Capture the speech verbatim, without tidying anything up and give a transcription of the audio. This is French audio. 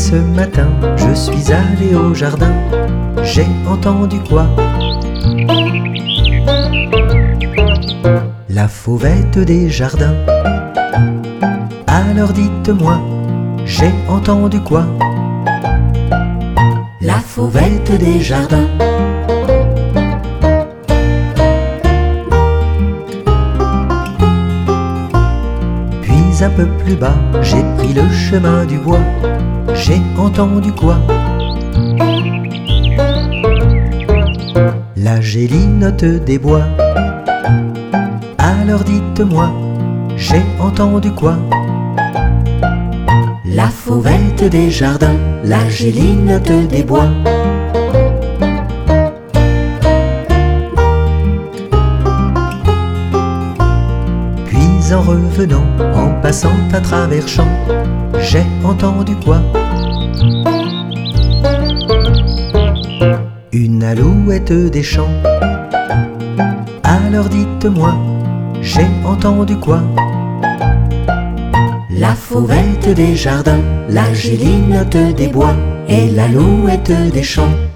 ce matin, je suis allé au jardin. J'ai entendu quoi? La fauvette des jardins. Alors dites-moi, j'ai entendu quoi? La fauvette des jardins. Puis un peu plus bas, j'ai pris le chemin du bois. J'ai entendu quoi? La gélinotte des bois. Alors dites-moi, j'ai entendu quoi? La fauvette des jardins, la gélinotte des bois. Puis en revenant, en passant à travers champs, j'ai entendu quoi? Une alouette des champs. Alors dites-moi, j'ai entendu quoi? La fauvette des jardins, la gélinotte des bois et l'alouette des champs.